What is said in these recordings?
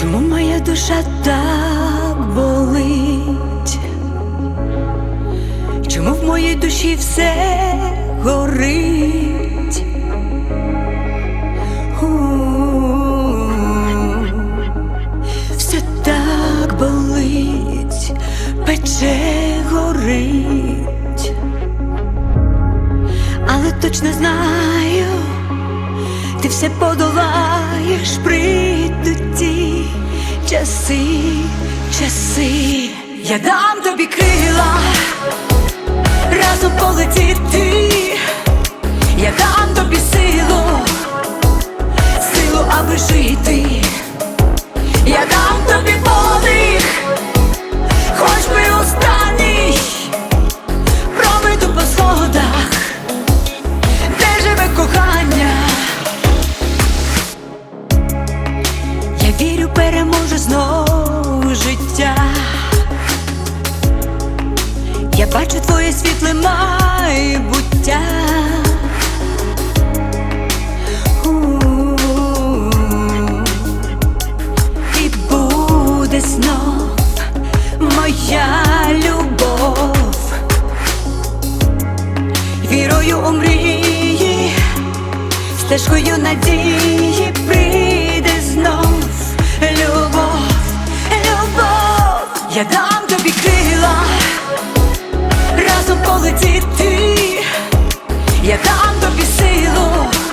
Чому моя душа так болить? Чому в моїй душі все горить? Все так болить, пече, горить, але точно знаю, ти все подолаєш, прийдуть ті часи. Я дам тобі крила, разом полетіти. Я дам тобі силу, аби жити. Я дам тобі подих, хоч би останній. Проведу по сходах, де живе кохання. Я вірю, переможе знову життя. Я бачу твоє світле майбуття. І буде знов моя любов. Вірою у мрії, стежкою надії прийде знов любов. Я дам тобі крила, разом полетіти. Я дам тобі силу,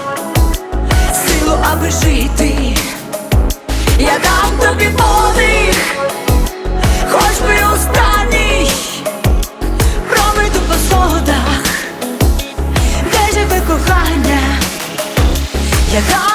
аби жити. Я дам тобі подих, хоч би останній. Проведу по сходах, де живе кохання. Я дам